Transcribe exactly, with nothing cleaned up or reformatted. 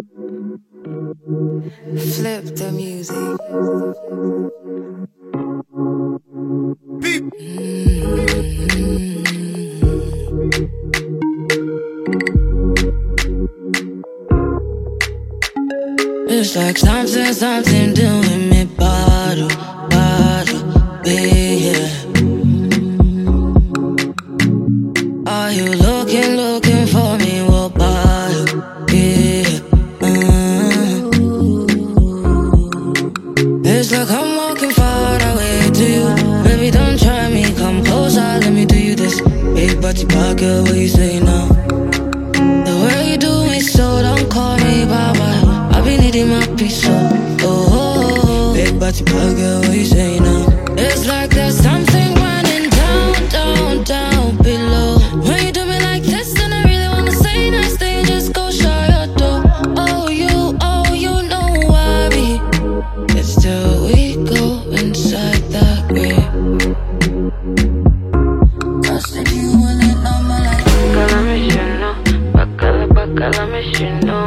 Flip the music. Beep. It's like something, something doing me bottle, bottle, yeah. Are you looking, looking for me? What bottle, yeah. Uh. It's like I'm walking far away to you. Baby, don't try me, come closer, let me do you this. Big body pocket, what you say now? The way you do me so, don't call me bye-bye. I be needing my peace, so oh, oh, oh. Big body pocket, what you say now? It's like there's something running down, down, down below. When you do me like this, then I really wanna say nice things, just go shut your door. Oh, you, oh, you know I be. It's till we go inside that grave. Cause if you want it, I'm like, bacala me, you know. Bacala, bacala me, you know.